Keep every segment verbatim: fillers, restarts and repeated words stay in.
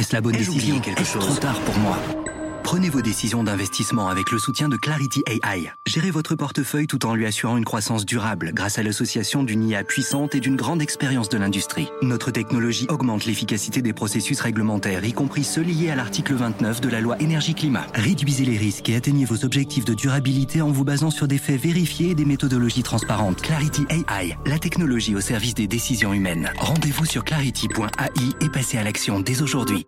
Est-ce la bonne Ai-je décision? oublié quelque Est-ce chose? trop tard pour moi? Prenez vos décisions d'investissement avec le soutien de Clarity A I. Gérez votre portefeuille tout en lui assurant une croissance durable grâce à l'association d'une I A puissante et d'une grande expérience de l'industrie. Notre technologie augmente l'efficacité des processus réglementaires, y compris ceux liés à l'article vingt-neuf de la loi énergie-climat. Réduisez les risques et atteignez vos objectifs de durabilité en vous basant sur des faits vérifiés et des méthodologies transparentes. Clarity A I, la technologie au service des décisions humaines. Rendez-vous sur clarity point A I et passez à l'action dès aujourd'hui.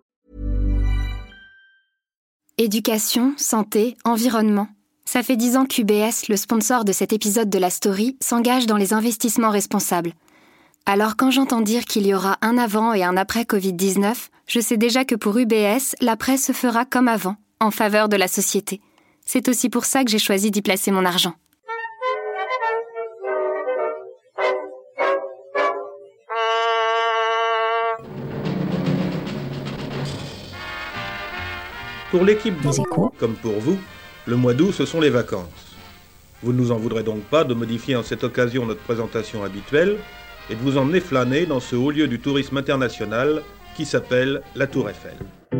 Éducation, santé, environnement. Ça fait dix ans qu'U B S, le sponsor de cet épisode de la story, s'engage dans les investissements responsables. Alors quand j'entends dire qu'il y aura un avant et un après covid dix-neuf, je sais déjà que pour U B S, l'après se fera comme avant, en faveur de la société. C'est aussi pour ça que j'ai choisi d'y placer mon argent. Pour l'équipe des Échos, comme pour vous, le mois d'août, ce sont les vacances. Vous ne nous en voudrez donc pas de modifier en cette occasion notre présentation habituelle et de vous emmener flâner dans ce haut lieu du tourisme international qui s'appelle la Tour Eiffel.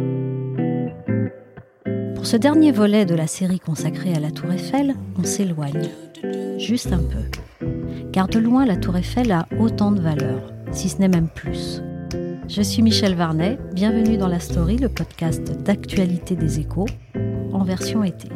Pour ce dernier volet de la série consacrée à la Tour Eiffel, on s'éloigne, juste un peu. Car de loin, la Tour Eiffel a autant de valeur, si ce n'est même plus. Je suis Michel Varnet, bienvenue dans La Story, le podcast d'actualité des Échos, en version été.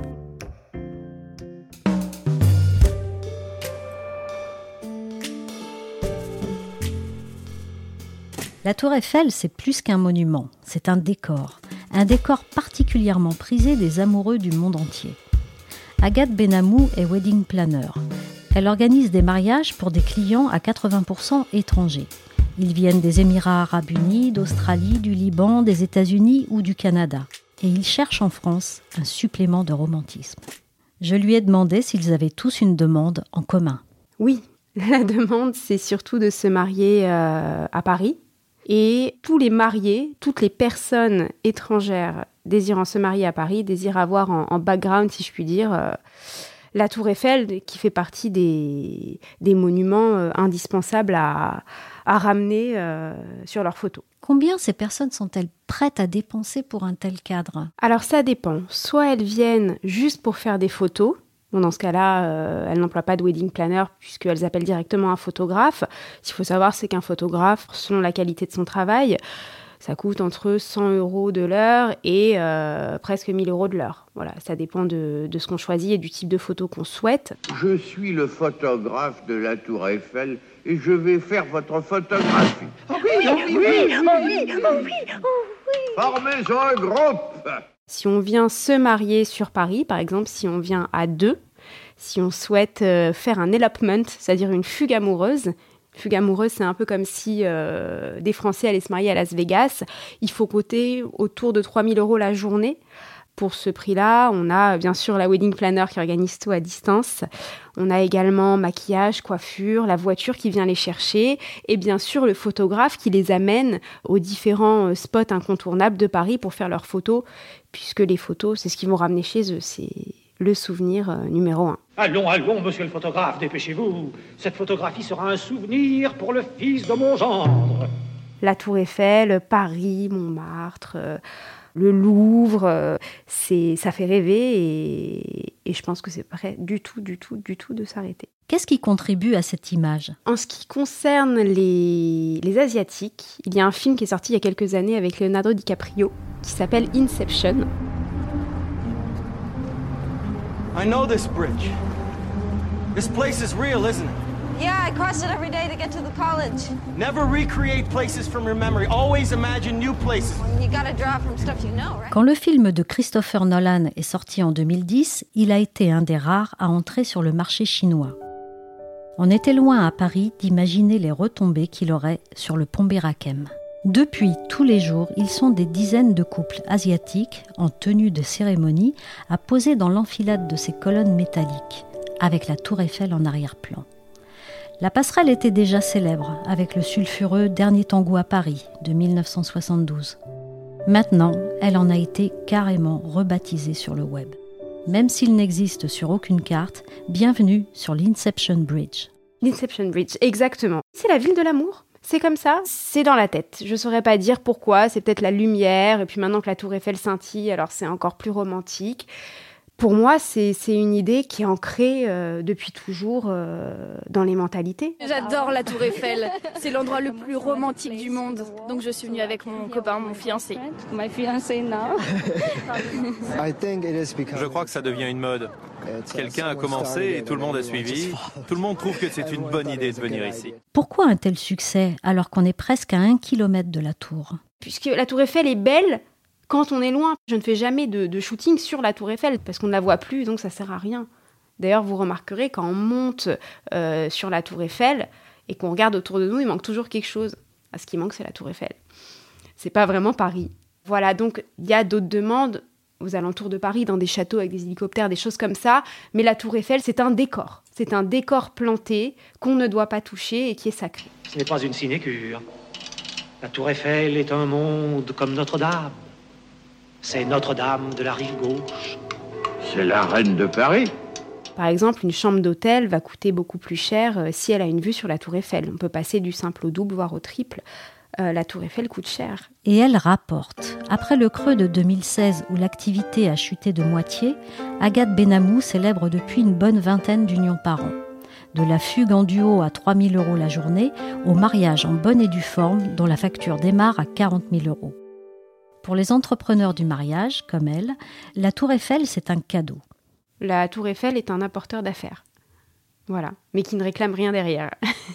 La Tour Eiffel, c'est plus qu'un monument, c'est un décor. Un décor particulièrement prisé des amoureux du monde entier. Agathe Benamou est wedding planner. Elle organise des mariages pour des clients à quatre-vingts pour cent étrangers. Ils viennent des Émirats arabes unis, d'Australie, du Liban, des États-Unis ou du Canada. Et ils cherchent en France un supplément de romantisme. Je lui ai demandé s'ils avaient tous une demande en commun. Oui, la demande, c'est surtout de se marier euh, à Paris. Et tous les mariés, toutes les personnes étrangères désirant se marier à Paris, désirent avoir en, en background, si je puis dire, euh, la Tour Eiffel, qui fait partie des, des monuments euh, indispensables à, à ramener euh, sur leurs photos. Combien ces personnes sont-elles prêtes à dépenser pour un tel cadre ? Alors ça dépend. Soit elles viennent juste pour faire des photos. Bon, dans ce cas-là, euh, elles n'emploient pas de wedding planner puisqu'elles appellent directement un photographe. Ce qu'il faut savoir, c'est qu'un photographe, selon la qualité de son travail, ça coûte entre cent euros de l'heure et euh, presque mille euros de l'heure. Voilà, ça dépend de, de ce qu'on choisit et du type de photo qu'on souhaite. Je suis le photographe de la Tour Eiffel et je vais faire votre photographie. Oh oui, oh oui, oui, oh oui, oh oui, oh oui. Formez un groupe. Si on vient se marier sur Paris, par exemple, si on vient à deux, si on souhaite euh, faire un elopement, c'est-à-dire une fugue amoureuse. Fugue amoureuse, c'est un peu comme si euh, des Français allaient se marier à Las Vegas. Il faut coter autour de trois mille euros la journée. Pour ce prix-là, on a bien sûr la wedding planner qui organise tout à distance. On a également maquillage, coiffure, la voiture qui vient les chercher et bien sûr le photographe qui les amène aux différents spots incontournables de Paris pour faire leurs photos, puisque les photos, c'est ce qu'ils vont ramener chez eux, c'est le souvenir numéro un. Allons, allons, monsieur le photographe, dépêchez-vous. Cette photographie sera un souvenir pour le fils de mon gendre. La Tour Eiffel, Paris, Montmartre, euh, le Louvre, euh, c'est, ça fait rêver et, et je pense que c'est prêt du tout, du tout, du tout de s'arrêter. Qu'est-ce qui contribue à cette image ? En ce qui concerne les, les Asiatiques, il y a un film qui est sorti il y a quelques années avec Leonardo DiCaprio qui s'appelle Inception. I know this bridge. This place is real, isn't it? Yeah, I cross it every day to get to the college. Never recreate places from your memory. Always imagine new places. You gotta draw from stuff you know, right? Quand le film de Christopher Nolan est sorti en deux mille dix, il a été un des rares à entrer sur le marché chinois. On était loin à Paris d'imaginer les retombées qu'il aurait sur le pont Berakem. Depuis, tous les jours, ils sont des dizaines de couples asiatiques, en tenue de cérémonie, à poser dans l'enfilade de ces colonnes métalliques, avec la Tour Eiffel en arrière-plan. La passerelle était déjà célèbre, avec le sulfureux Dernier Tango à Paris, de dix-neuf cent soixante-douze. Maintenant, elle en a été carrément rebaptisée sur le web. Même s'il n'existe sur aucune carte, bienvenue sur l'Inception Bridge. L'Inception Bridge, exactement. C'est la ville de l'amour. C'est comme ça, c'est dans la tête. Je saurais pas dire pourquoi, c'est peut-être la lumière, et puis maintenant que la Tour Eiffel scintille, alors c'est encore plus romantique. Pour moi, c'est, c'est une idée qui est ancrée euh, depuis toujours euh, dans les mentalités. J'adore la Tour Eiffel, c'est l'endroit le plus romantique du monde. Donc je suis venue avec mon copain, mon fiancé. My fiancé now. Je crois que ça devient une mode. Quelqu'un a commencé et tout le monde a suivi. Tout le monde trouve que c'est une bonne idée de venir ici. Pourquoi un tel succès alors qu'on est presque à un kilomètre de la tour ? Puisque la Tour Eiffel est belle quand on est loin. Je ne fais jamais de, de shooting sur la Tour Eiffel parce qu'on ne la voit plus, donc ça sert à rien. D'ailleurs, vous remarquerez, quand on monte euh, sur la Tour Eiffel et qu'on regarde autour de nous, il manque toujours quelque chose. Ah, ce qui manque, c'est la Tour Eiffel. C'est pas vraiment Paris. Voilà, donc il y a d'autres demandes aux alentours de Paris, dans des châteaux avec des hélicoptères, des choses comme ça. Mais la Tour Eiffel, c'est un décor. C'est un décor planté qu'on ne doit pas toucher et qui est sacré. Ce n'est pas une sinécure. La Tour Eiffel est un monde comme Notre-Dame. C'est Notre-Dame de la rive gauche. C'est la reine de Paris. Par exemple, une chambre d'hôtel va coûter beaucoup plus cher euh, si elle a une vue sur la Tour Eiffel. On peut passer du simple au double, voire au triple. Euh, la Tour Eiffel coûte cher. Et elle rapporte. Après le creux de deux mille seize où l'activité a chuté de moitié, Agathe Benamou célèbre depuis une bonne vingtaine d'unions par an. De la fugue en duo à trois mille euros la journée au mariage en bonne et due forme dont la facture démarre à quarante mille euros. Pour les entrepreneurs du mariage, comme elle, la Tour Eiffel, c'est un cadeau. La Tour Eiffel est un apporteur d'affaires. Voilà, mais qui ne réclame rien derrière.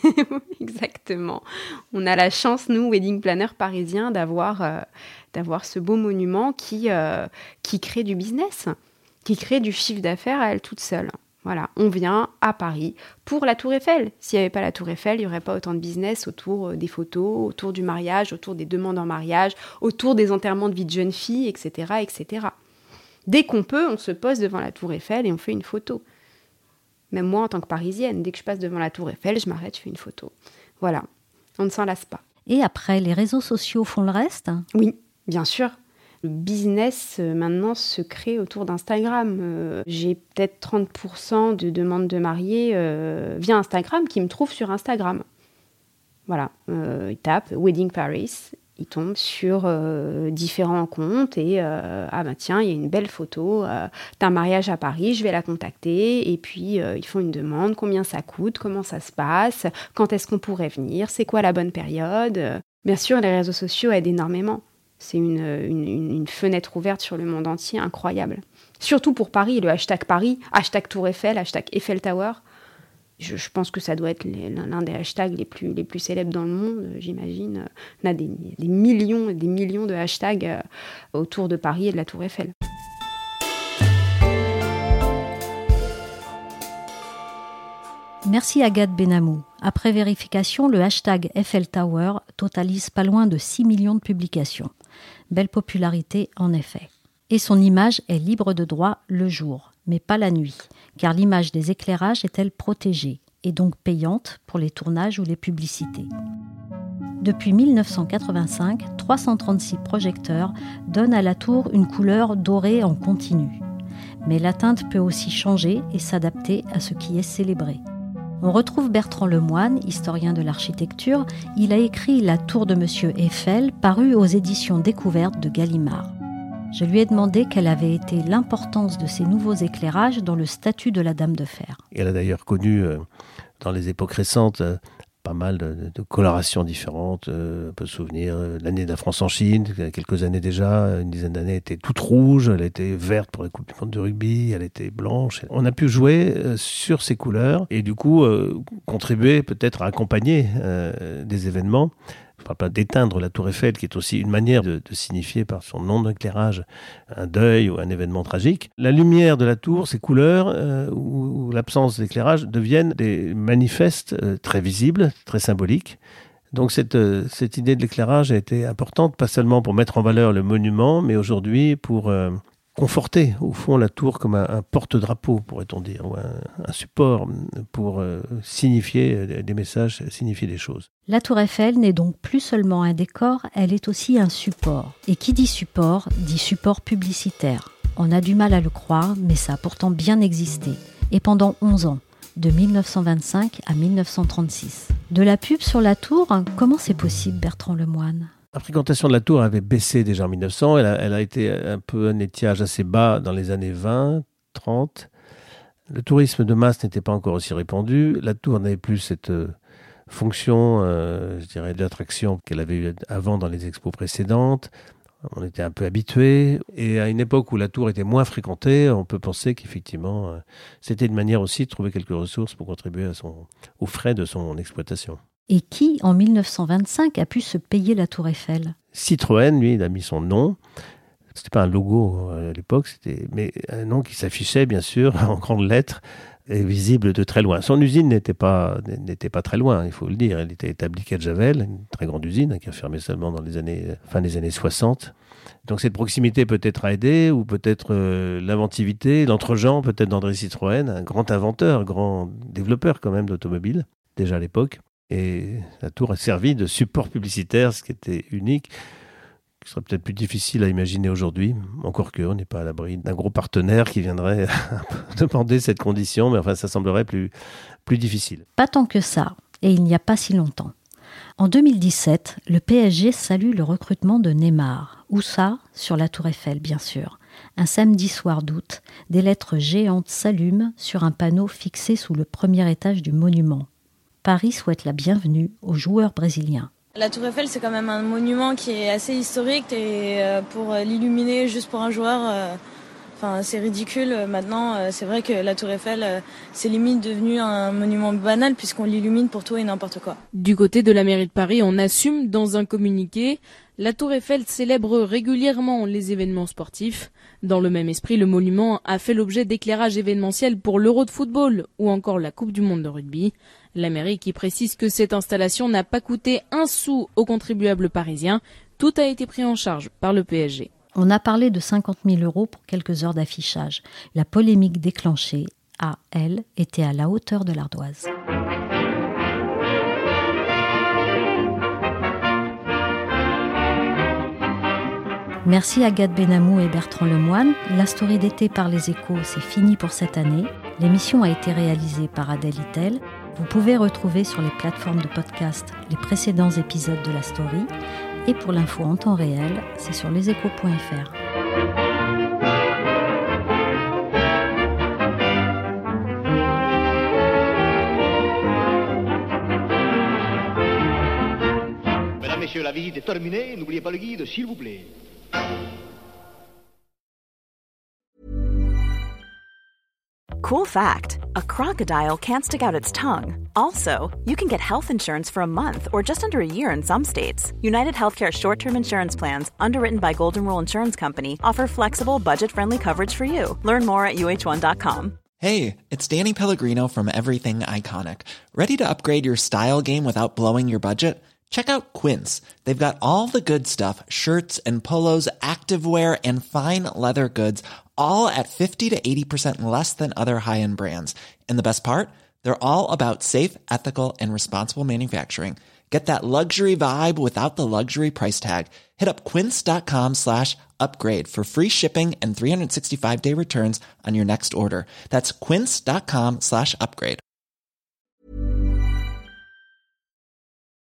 Exactement. On a la chance, nous, wedding planners parisiens, d'avoir, euh, d'avoir ce beau monument qui, euh, qui crée du business, qui crée du chiffre d'affaires à elle toute seule. Voilà, on vient à Paris pour la Tour Eiffel. S'il n'y avait pas la Tour Eiffel, il n'y aurait pas autant de business autour des photos, autour du mariage, autour des demandes en mariage, autour des enterrements de vie de jeunes filles, et cetera, et cetera. Dès qu'on peut, on se pose devant la Tour Eiffel et on fait une photo. Même moi, en tant que Parisienne, dès que je passe devant la Tour Eiffel, je m'arrête, je fais une photo. Voilà, on ne s'en lasse pas. Et après, les réseaux sociaux font le reste ? Oui, bien sûr. Le business, euh, maintenant, se crée autour d'Instagram. Euh, j'ai peut-être trente pour cent de demandes de mariés euh, via Instagram qui me trouvent sur Instagram. Voilà, euh, ils tapent « Wedding Paris », ils tombent sur euh, différents comptes et euh, « Ah ben tiens, il y a une belle photo euh, d'un mariage à Paris, je vais la contacter. » Et puis, euh, ils font une demande, combien ça coûte, comment ça se passe, quand est-ce qu'on pourrait venir, c'est quoi la bonne période. Bien sûr, les réseaux sociaux aident énormément. C'est une, une, une fenêtre ouverte sur le monde entier, incroyable. Surtout pour Paris, le hashtag Paris, hashtag Tour Eiffel, hashtag Eiffel Tower. Je, je pense que ça doit être les, l'un des hashtags les plus, les plus célèbres dans le monde, j'imagine. On a des, des millions et des millions de hashtags autour de Paris et de la Tour Eiffel. Merci Agathe Benamou. Après vérification, le hashtag Eiffel Tower totalise pas loin de six millions de publications. Belle popularité en effet. Et son image est libre de droit le jour, mais pas la nuit, car l'image des éclairages est-elle protégée, et donc payante pour les tournages ou les publicités. Depuis mille neuf cent quatre-vingt-cinq, trois cent trente-six projecteurs donnent à la tour une couleur dorée en continu. Mais la teinte peut aussi changer et s'adapter à ce qui est célébré. On retrouve Bertrand Lemoine, historien de l'architecture. Il a écrit La tour de Monsieur Eiffel, paru aux éditions Découvertes de Gallimard. Je lui ai demandé quelle avait été l'importance de ces nouveaux éclairages dans le statut de la Dame de Fer. Elle a d'ailleurs connu, euh, dans les époques récentes, euh, pas mal de, de colorations différentes. Euh, on peut se souvenir euh, l'année de la France en Chine, il y a quelques années déjà, une dizaine d'années, elle était toute rouge, elle était verte pour la Coupe du Monde de rugby, elle était blanche. On a pu jouer euh, sur ces couleurs et du coup euh, contribuer peut-être à accompagner euh, des événements. Je ne parle pas d'éteindre la Tour Eiffel, qui est aussi une manière de, de signifier par son nom d'éclairage un deuil ou un événement tragique. La lumière de la tour, ses couleurs euh, ou, ou l'absence d'éclairage deviennent des manifestes euh, très visibles, très symboliques. Donc cette, euh, cette idée de l'éclairage a été importante, pas seulement pour mettre en valeur le monument, mais aujourd'hui pour euh, conforter au fond la tour comme un, un porte-drapeau, pourrait-on dire, ou un, un support pour euh, signifier des messages, signifier des choses. La Tour Eiffel n'est donc plus seulement un décor, elle est aussi un support. Et qui dit support, dit support publicitaire. On a du mal à le croire, mais ça a pourtant bien existé. Et pendant onze ans, de mille neuf cent vingt-cinq à mille neuf cent trente-six. De la pub sur la tour, comment c'est possible, Bertrand Lemoine ? La fréquentation de la tour avait baissé déjà en mille neuf cents. Elle a, elle a été un peu un étiage assez bas dans les années vingt, trente. Le tourisme de masse n'était pas encore aussi répandu. La tour n'avait plus cette euh, fonction, euh, je dirais, d'attraction qu'elle avait eu avant dans les expos précédentes. On était un peu habitués. Et à une époque où la tour était moins fréquentée, on peut penser qu'effectivement, euh, c'était une manière aussi de trouver quelques ressources pour contribuer à son, aux frais de son exploitation. Et qui, en mille neuf cent vingt-cinq, a pu se payer la tour Eiffel ? Citroën, lui, il a mis son nom. C'était pas un logo à l'époque, c'était, mais un nom qui s'affichait, bien sûr, en grandes lettres, et visible de très loin. Son usine n'était pas, n'était pas très loin, il faut le dire. Elle était établie à Javel, une très grande usine qui a fermé seulement dans les années, fin des années soixante. Donc cette proximité peut-être a aidé, ou peut-être euh, l'inventivité, l'entre-gens peut-être d'André Citroën, un grand inventeur, grand développeur quand même d'automobile, déjà à l'époque. Et la tour a servi de support publicitaire, ce qui était unique, qui serait peut-être plus difficile à imaginer aujourd'hui, encore qu'on n'est pas à l'abri d'un gros partenaire qui viendrait demander cette condition, mais enfin ça semblerait plus, plus difficile. Pas tant que ça, et il n'y a pas si longtemps. En deux mille dix-sept, le P S G salue le recrutement de Neymar. Où ça ? Sur la tour Eiffel, bien sûr. Un samedi soir d'août, des lettres géantes s'allument sur un panneau fixé sous le premier étage du monument. Paris souhaite la bienvenue aux joueurs brésiliens. La tour Eiffel, c'est quand même un monument qui est assez historique et euh, pour l'illuminer juste pour un joueur, euh, enfin, c'est ridicule. Maintenant, euh, c'est vrai que la tour Eiffel, euh, c'est limite devenu un monument banal puisqu'on l'illumine pour tout et n'importe quoi. Du côté de la mairie de Paris, on assume dans un communiqué. La tour Eiffel célèbre régulièrement les événements sportifs. Dans le même esprit, le monument a fait l'objet d'éclairages événementiels pour l'Euro de football ou encore la Coupe du monde de rugby. La mairie qui précise que cette installation n'a pas coûté un sou aux contribuables parisiens. Tout a été pris en charge par le P S G. On a parlé de cinquante mille euros pour quelques heures d'affichage. La polémique déclenchée a, elle, été à la hauteur de l'ardoise. Merci Agathe Benamou et Bertrand Lemoine. La story d'été par les Échos, c'est fini pour cette année. L'émission a été réalisée par Adèle Itel. Vous pouvez retrouver sur les plateformes de podcast les précédents épisodes de la story. Et pour l'info en temps réel, c'est sur leséchos point f r. Mesdames, Messieurs, la visite est terminée. N'oubliez pas le guide, s'il vous plaît. Cool fact, a crocodile can't stick out its tongue. Also, you can get health insurance for a month or just under a year in some states. United Healthcare short-term insurance plans, underwritten by Golden Rule Insurance Company, offer flexible, budget-friendly coverage for you. Learn more at U H one dot com. Hey, it's Danny Pellegrino from Everything Iconic. Ready to upgrade your style game without blowing your budget? Check out Quince. They've got all the good stuff, shirts and polos, activewear, and fine leather goods, all at fifty to eighty percent less than other high-end brands. And the best part? They're all about safe, ethical, and responsible manufacturing. Get that luxury vibe without the luxury price tag. Hit up quince.com slash upgrade for free shipping and three sixty-five day returns on your next order. That's quince.com slash upgrade.